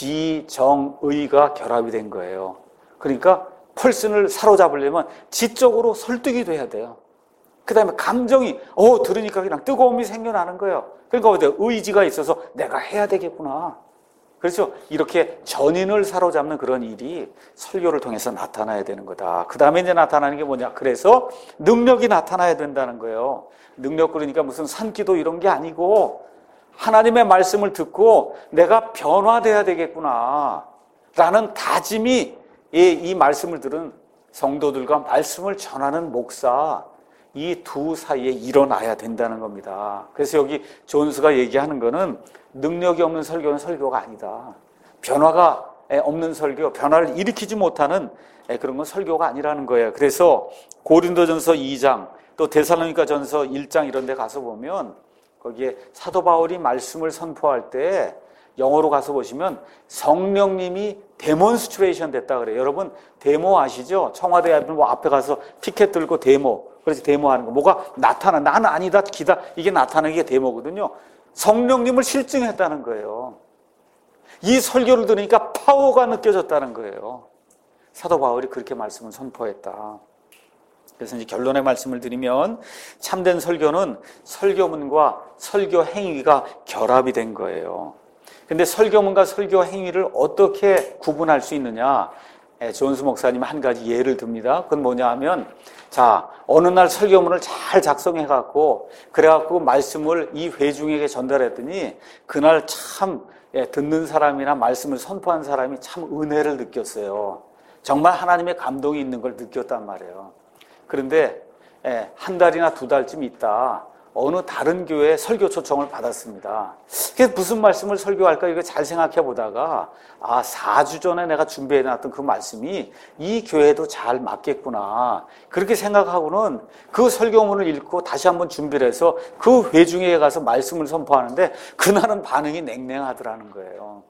지정의가 결합이 된 거예요. 그러니까 펄슨을 사로잡으려면 지적으로 설득이 돼야 돼요. 그 다음에 감정이 들으니까 그냥 뜨거움이 생겨나는 거예요. 그러니까 의지가 있어서 내가 해야 되겠구나. 그래서 이렇게 전인을 사로잡는 그런 일이 설교를 통해서 나타나야 되는 거다. 그 다음에 이제 나타나는 게 뭐냐? 그래서 능력이 나타나야 된다는 거예요. 능력, 그러니까 무슨 산기도 이런 게 아니고 하나님의 말씀을 듣고 내가 변화돼야 되겠구나 라는 다짐이 이 말씀을 들은 성도들과 말씀을 전하는 목사, 이 두 사이에 일어나야 된다는 겁니다. 그래서 여기 존스가 얘기하는 거는 능력이 없는 설교는 설교가 아니다. 변화가 없는 설교, 변화를 일으키지 못하는 그런 건 설교가 아니라는 거예요. 그래서 고린도전서 2장 또 데살로니가전서 1장 이런 데 가서 보면 거기에 사도 바울이 말씀을 선포할 때 영어로 가서 보시면 성령님이 데몬스트레이션 됐다 그래요. 여러분 데모 아시죠? 청와대 앞에 가서 피켓 들고 데모, 그래서 데모하는 거, 뭐가 나타나, 나는 아니다 기다, 이게 나타나는 게 데모거든요. 성령님을 실증했다는 거예요. 이 설교를 들으니까 파워가 느껴졌다는 거예요. 사도 바울이 그렇게 말씀을 선포했다. 그래서 이제 결론의 말씀을 드리면 참된 설교는 설교문과 설교 행위가 결합이 된 거예요. 근데 설교문과 설교 행위를 어떻게 구분할 수 있느냐? 존스 목사님 한 가지 예를 듭니다. 그건 뭐냐 하면, 자, 어느 날 설교문을 잘 작성해갖고, 그래갖고 말씀을 이 회중에게 전달했더니, 그날 참, 듣는 사람이나 말씀을 선포한 사람이 참 은혜를 느꼈어요. 정말 하나님의 감동이 있는 걸 느꼈단 말이에요. 그런데, 한 달이나 두 달쯤 있다, 어느 다른 교회에 설교 초청을 받았습니다. 그래서 무슨 말씀을 설교할까 이거 잘 생각해 보다가 4주 전에 내가 준비해 놨던 그 말씀이 이 교회도 잘 맞겠구나. 그렇게 생각하고는 그 설교문을 읽고 다시 한번 준비를 해서 그 회중에 가서 말씀을 선포하는데 그날은 반응이 냉랭하더라는 거예요.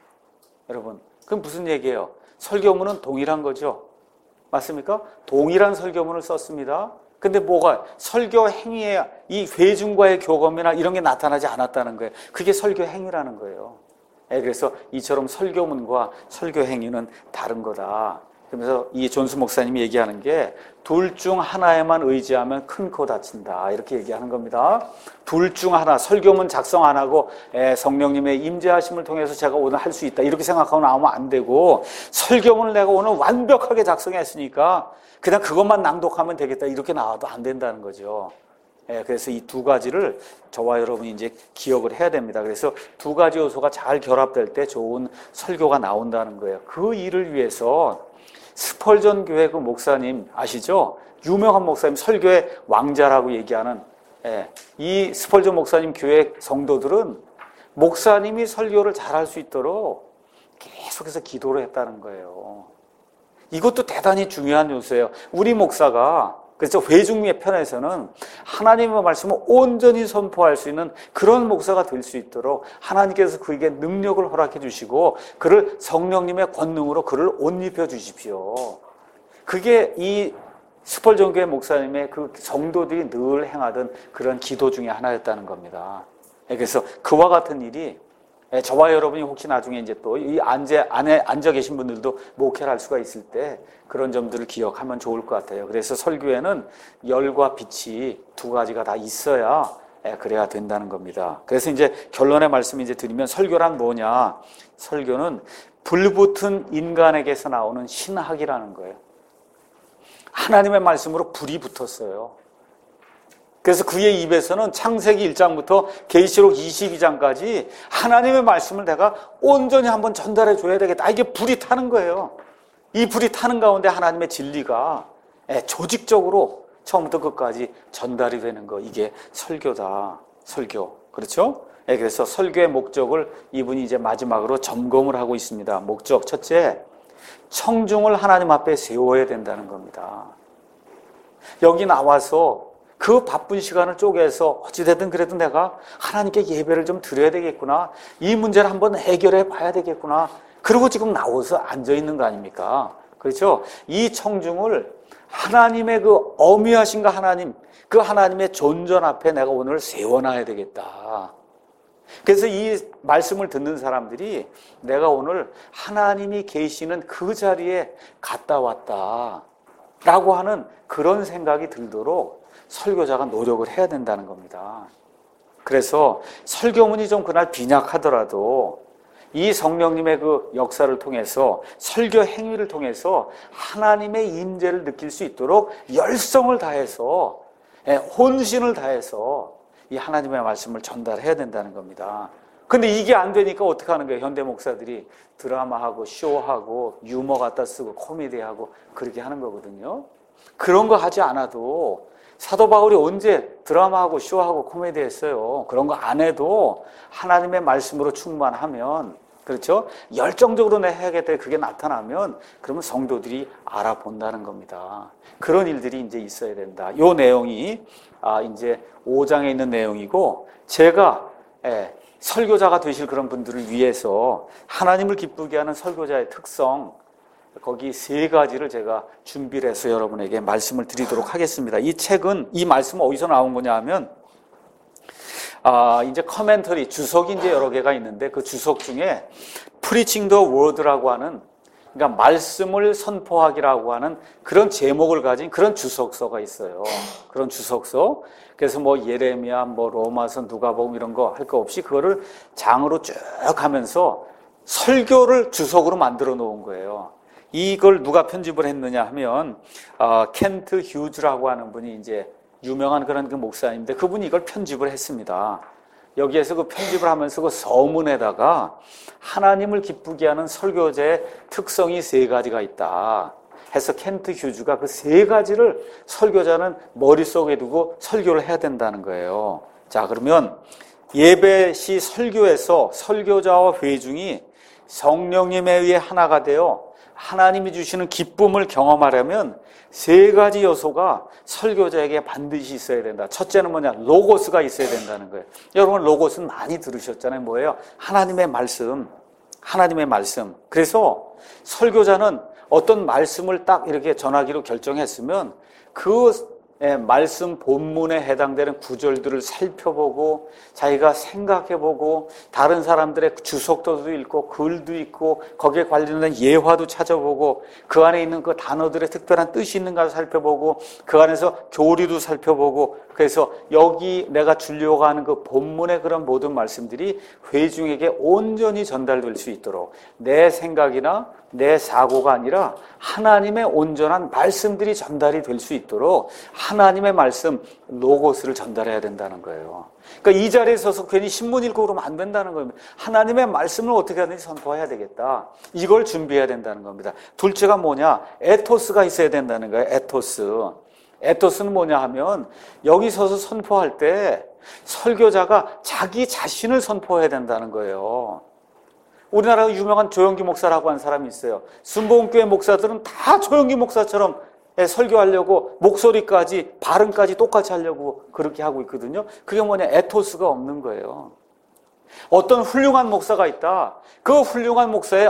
여러분, 그럼 무슨 얘기예요? 설교문은 동일한 거죠. 맞습니까? 동일한 설교문을 썼습니다. 근데 뭐가 설교 행위에 이 회중과의 교감이나 이런 게 나타나지 않았다는 거예요. 그게 설교 행위라는 거예요. 그래서 이처럼 설교문과 설교 행위는 다른 거다. 그러면서 이 존스 목사님이 얘기하는 게 둘 중 하나에만 의지하면 큰 코 다친다 이렇게 얘기하는 겁니다. 둘 중 하나, 설교문 작성 안 하고 성령님의 임재하심을 통해서 제가 오늘 할 수 있다 이렇게 생각하고 나오면 안 되고, 설교문을 내가 오늘 완벽하게 작성했으니까 그냥 그것만 낭독하면 되겠다 이렇게 나와도 안 된다는 거죠. 그래서 이 두 가지를 저와 여러분이 이제 기억을 해야 됩니다. 그래서 두 가지 요소가 잘 결합될 때 좋은 설교가 나온다는 거예요. 그 일을 위해서 스펄전 교회 그 목사님 아시죠? 유명한 목사님, 설교의 왕자라고 얘기하는 이 스펄전 목사님 교회 성도들은 목사님이 설교를 잘할 수 있도록 계속해서 기도를 했다는 거예요. 이것도 대단히 중요한 요소예요. 우리 목사가 그래서 회중의 편에서는 하나님의 말씀을 온전히 선포할 수 있는 그런 목사가 될 수 있도록 하나님께서 그에게 능력을 허락해 주시고 그를 성령님의 권능으로 그를 옷 입혀 주십시오. 그게 이 스펄전 교회 목사님의 그 성도들이 늘 행하던 그런 기도 중에 하나였다는 겁니다. 그래서 그와 같은 일이 저와 여러분이 혹시 나중에 이제 또 이 안에 앉아 계신 분들도 목회를 할 수가 있을 때 그런 점들을 기억하면 좋을 것 같아요. 그래서 설교에는 열과 빛이 두 가지가 다 있어야 그래야 된다는 겁니다. 그래서 이제 결론의 말씀 이제 드리면 설교란 뭐냐? 설교는 불붙은 인간에게서 나오는 신학이라는 거예요. 하나님의 말씀으로 불이 붙었어요. 그래서 그의 입에서는 창세기 1장부터 계시록 22장까지 하나님의 말씀을 내가 온전히 한번 전달해 줘야 되겠다. 이게 불이 타는 거예요. 이 불이 타는 가운데 하나님의 진리가 조직적으로 처음부터 끝까지 전달이 되는 거. 이게 설교다. 설교. 그렇죠? 그래서 설교의 목적을 이분이 이제 마지막으로 점검을 하고 있습니다. 목적 첫째, 청중을 하나님 앞에 세워야 된다는 겁니다. 여기 나와서 그 바쁜 시간을 쪼개서 어찌되든 그래도 내가 하나님께 예배를 좀 드려야 되겠구나. 이 문제를 한번 해결해 봐야 되겠구나. 그리고 지금 나와서 앉아 있는 거 아닙니까? 그렇죠? 이 청중을 하나님의 그 어미하신가 하나님, 그 하나님의 존전 앞에 내가 오늘 세워놔야 되겠다. 그래서 이 말씀을 듣는 사람들이 내가 오늘 하나님이 계시는 그 자리에 갔다 왔다 라고 하는 그런 생각이 들도록 설교자가 노력을 해야 된다는 겁니다. 그래서 설교문이 좀 그날 빈약하더라도 이 성령님의 그 역사를 통해서 설교 행위를 통해서 하나님의 임재를 느낄 수 있도록 열성을 다해서 혼신을 다해서 이 하나님의 말씀을 전달해야 된다는 겁니다. 근데 이게 안 되니까 어떻게 하는 거예요? 현대 목사들이 드라마하고 쇼하고 유머 갖다 쓰고 코미디하고 그렇게 하는 거거든요. 그런 거 하지 않아도 사도 바울이 언제 드라마하고 쇼하고 코미디 했어요? 그런 거 안 해도 하나님의 말씀으로 충만하면, 그렇죠? 열정적으로 내 해야겠다 그게 나타나면 그러면 성도들이 알아본다는 겁니다. 그런 일들이 이제 있어야 된다. 이 내용이 이제 5장에 있는 내용이고, 제가 설교자가 되실 그런 분들을 위해서 하나님을 기쁘게 하는 설교자의 특성, 거기 세 가지를 제가 준비를 해서 여러분에게 말씀을 드리도록 하겠습니다. 이 책은, 이 말씀은 어디서 나온 거냐 하면, 이제 커멘터리, 주석이 이제 여러 개가 있는데 그 주석 중에 Preaching the Word라고 하는, 그러니까 말씀을 선포하기라고 하는 그런 제목을 가진 그런 주석서가 있어요. 그런 주석서. 그래서 뭐 예레미야, 뭐 로마서, 누가복음 이런 거 할 거 없이 그거를 장으로 쭉 하면서 설교를 주석으로 만들어 놓은 거예요. 이걸 누가 편집을 했느냐 하면 켄트 휴즈라고 하는 분이 이제 유명한 그런 그 목사님인데 그분이 이걸 편집을 했습니다. 여기에서 그 편집을 하면서 그 서문에다가 하나님을 기쁘게 하는 설교자의 특성이 세 가지가 있다 해서 켄트 휴즈가 그 세 가지를 설교자는 머릿속에 두고 설교를 해야 된다는 거예요. 자, 그러면 예배 시 설교에서 설교자와 회중이 성령님에 의해 하나가 되어 하나님이 주시는 기쁨을 경험하려면 세 가지 요소가 설교자에게 반드시 있어야 된다. 첫째는 뭐냐? 로고스가 있어야 된다는 거예요. 여러분 로고스는 많이 들으셨잖아요. 뭐예요? 하나님의 말씀. 하나님의 말씀. 그래서 설교자는 어떤 말씀을 딱 이렇게 전하기로 결정했으면 그 말씀 본문에 해당되는 구절들을 살펴보고 자기가 생각해보고 다른 사람들의 주석도도 읽고 글도 읽고 거기에 관련된 예화도 찾아보고 그 안에 있는 그 단어들의 특별한 뜻이 있는가 살펴보고 그 안에서 교리도 살펴보고 그래서 여기 내가 주려고 하는 그 본문의 그런 모든 말씀들이 회중에게 온전히 전달될 수 있도록 내 생각이나 내 사고가 아니라 하나님의 온전한 말씀들이 전달이 될 수 있도록 하나님의 말씀 로고스를 전달해야 된다는 거예요. 그러니까 이 자리에 서서 괜히 신문 읽고 그러면 안 된다는 겁니다. 하나님의 말씀을 어떻게 하든지 선포해야 되겠다. 이걸 준비해야 된다는 겁니다. 둘째가 뭐냐? 에토스가 있어야 된다는 거예요. 에토스. 에토스는 뭐냐 하면 여기 서서 선포할 때 설교자가 자기 자신을 선포해야 된다는 거예요. 우리나라 유명한 조영기 목사라고 하는 사람이 있어요. 순복음교회 목사들은 다 조영기 목사처럼 설교하려고 목소리까지 발음까지 똑같이 하려고 그렇게 하고 있거든요. 그게 뭐냐? 에토스가 없는 거예요. 어떤 훌륭한 목사가 있다. 그 훌륭한 목사의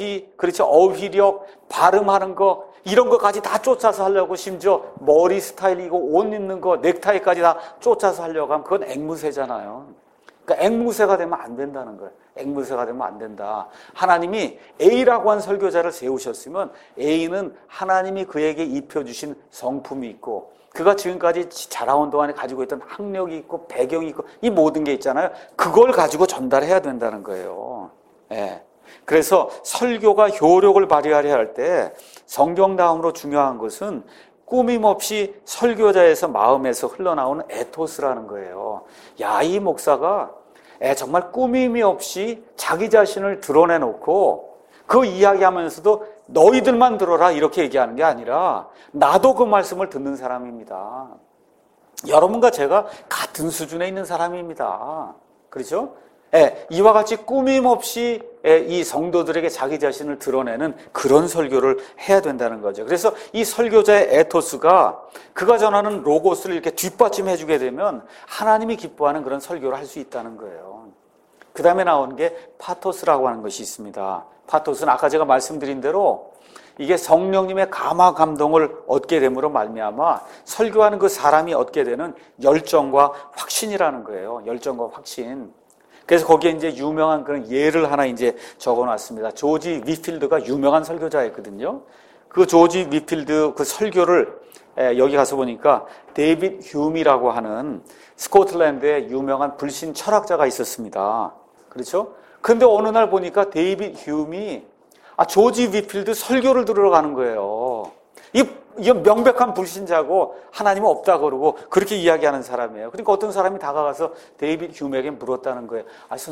어휘력, 발음하는 거 이런 것까지 다 쫓아서 하려고 심지어 머리 스타일이고 옷 입는 거, 넥타이까지 다 쫓아서 하려고 하면 그건 앵무새잖아요. 그러니까 앵무새가 되면 안 된다는 거예요. 앵무새가 되면 안 된다. 하나님이 A라고 한 설교자를 세우셨으면 A는 하나님이 그에게 입혀주신 성품이 있고 그가 지금까지 자라온 동안에 가지고 있던 학력이 있고 배경이 있고 이 모든 게 있잖아요. 그걸 가지고 전달해야 된다는 거예요. 예. 그래서 설교가 효력을 발휘하려 할 때 성경 다음으로 중요한 것은 꾸밈없이 설교자에서 마음에서 흘러나오는 에토스라는 거예요. 야, 이 목사가 정말 꾸밈이 없이 자기 자신을 드러내놓고 그 이야기하면서도 너희들만 들어라 이렇게 얘기하는 게 아니라 나도 그 말씀을 듣는 사람입니다. 여러분과 제가 같은 수준에 있는 사람입니다. 그렇죠? 이와 같이 꾸밈 없이 이 성도들에게 자기 자신을 드러내는 그런 설교를 해야 된다는 거죠. 그래서 이 설교자의 에토스가 그가 전하는 로고스를 이렇게 뒷받침해 주게 되면 하나님이 기뻐하는 그런 설교를 할 수 있다는 거예요. 그 다음에 나오는 게 파토스라고 하는 것이 있습니다. 파토스는 아까 제가 말씀드린 대로 이게 성령님의 감화 감동을 얻게 됨으로 말미암아 설교하는 그 사람이 얻게 되는 열정과 확신이라는 거예요. 열정과 확신. 그래서 거기에 이제 유명한 그런 예를 하나 이제 적어놨습니다. 조지 위필드가 유명한 설교자였거든요. 그 조지 위필드 그 설교를 여기 가서 보니까 데이빗 휴미라고 하는 스코틀랜드의 유명한 불신 철학자가 있었습니다. 그렇죠? 근데 어느 날 보니까 데이빗 휴미 조지 위필드 설교를 들으러 가는 거예요. 이 명백한 불신자고 하나님은 없다 그러고 그렇게 이야기하는 사람이에요. 그러니까 어떤 사람이 다가가서 데이빗 휴메에게 물었다는 거예요.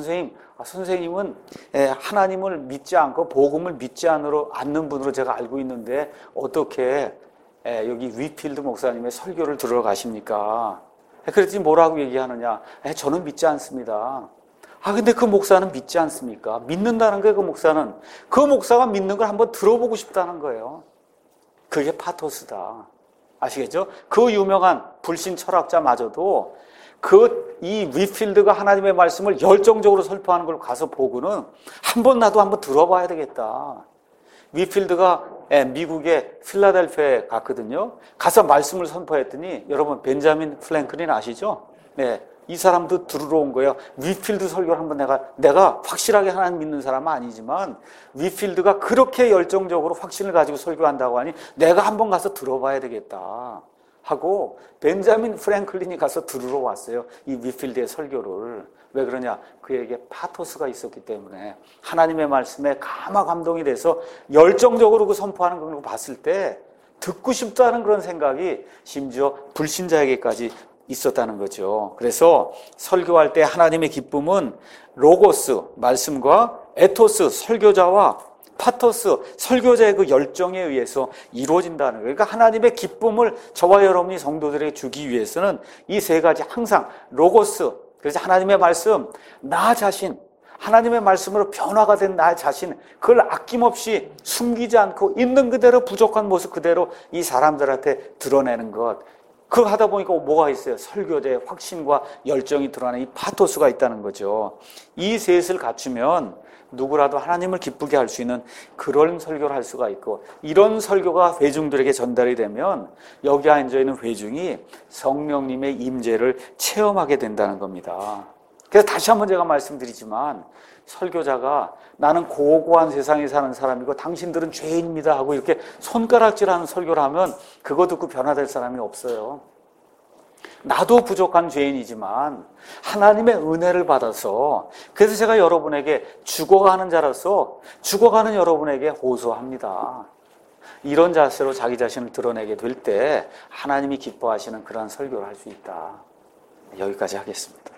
선생님은 하나님을 믿지 않고 복음을 믿지 않는 분으로 제가 알고 있는데 어떻게 여기 위필드 목사님의 설교를 들으러 가십니까? 그랬더니 뭐라고 얘기하느냐? 저는 믿지 않습니다. 근데 그 목사는 믿지 않습니까? 믿는다는 거예요, 그 목사가 믿는 걸 한번 들어보고 싶다는 거예요. 그게 파토스다. 아시겠죠? 그 유명한 불신 철학자마저도 이 위필드가 하나님의 말씀을 열정적으로 설포하는 걸 가서 보고는 나도 한번 들어봐야 되겠다. 위필드가 미국의 필라델피아에 갔거든요. 가서 말씀을 선포했더니 여러분 벤자민 프랭클린 아시죠? 네. 이 사람도 들으러 온 거예요. 위필드 설교를 한번 내가 확실하게 하나님 믿는 사람은 아니지만 위필드가 그렇게 열정적으로 확신을 가지고 설교한다고 하니 내가 한번 가서 들어봐야 되겠다 하고 벤자민 프랭클린이 가서 들으러 왔어요. 이 위필드의 설교를. 왜 그러냐? 그에게 파토스가 있었기 때문에 하나님의 말씀에 감화 감동이 돼서 열정적으로 그 선포하는 걸 봤을 때 듣고 싶다는 그런 생각이 심지어 불신자에게까지 있었다는 거죠. 그래서 설교할 때 하나님의 기쁨은 로고스, 말씀과 에토스, 설교자와 파토스, 설교자의 그 열정에 의해서 이루어진다는 거예요. 그러니까 하나님의 기쁨을 저와 여러분이 성도들에게 주기 위해서는 이 세 가지 항상 로고스, 그래서 하나님의 말씀, 나 자신, 하나님의 말씀으로 변화가 된 나 자신, 그걸 아낌없이 숨기지 않고 있는 그대로 부족한 모습 그대로 이 사람들한테 드러내는 것. 그거 하다 보니까 뭐가 있어요? 설교자의 확신과 열정이 드러나는 이 파토스가 있다는 거죠. 이 셋을 갖추면 누구라도 하나님을 기쁘게 할 수 있는 그런 설교를 할 수가 있고, 이런 설교가 회중들에게 전달이 되면 여기 앉아 있는 회중이 성령님의 임재를 체험하게 된다는 겁니다. 그래서 다시 한번 제가 말씀드리지만, 설교자가 나는 고고한 세상에 사는 사람이고 당신들은 죄인입니다 하고 이렇게 손가락질하는 설교를 하면 그거 듣고 변화될 사람이 없어요. 나도 부족한 죄인이지만 하나님의 은혜를 받아서, 그래서 제가 여러분에게 죽어가는 자로서 죽어가는 여러분에게 호소합니다. 이런 자세로 자기 자신을 드러내게 될 때 하나님이 기뻐하시는 그런 설교를 할 수 있다. 여기까지 하겠습니다.